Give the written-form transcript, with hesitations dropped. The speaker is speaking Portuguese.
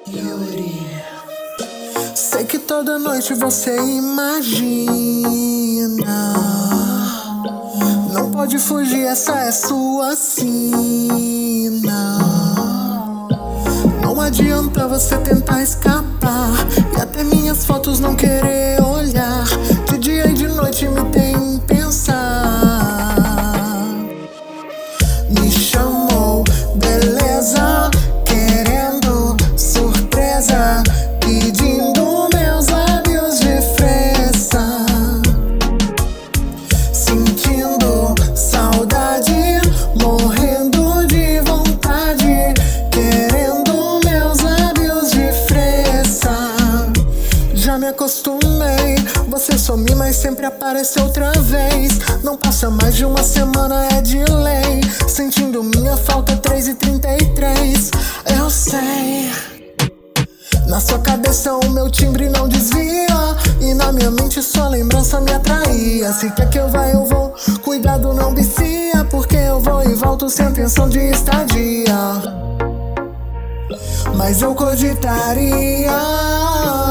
Yuri. Sei que toda noite você imagina. Não pode fugir, essa é sua sina. Não adianta você tentar escapar e até minhas fotos não querer olhar. De dia e de noite me tem pensar. Me chamou, beleza, querendo surpresa, pedindo meus lábios de fresa, sentindo saudade, morrendo de vontade, querendo meus lábios de fresa. Já me acostumei, você some mas sempre aparece outra vez. Não passa mais de uma semana, é de lei. Sentindo minha falta 3h33. Eu sei, na sua cabeça o meu timbre não desvia, e na minha mente sua lembrança me atraía. Se quer que eu vá, eu vou, cuidado não vicia, porque eu vou e volto sem intenção de estadia. Mas eu cogitaria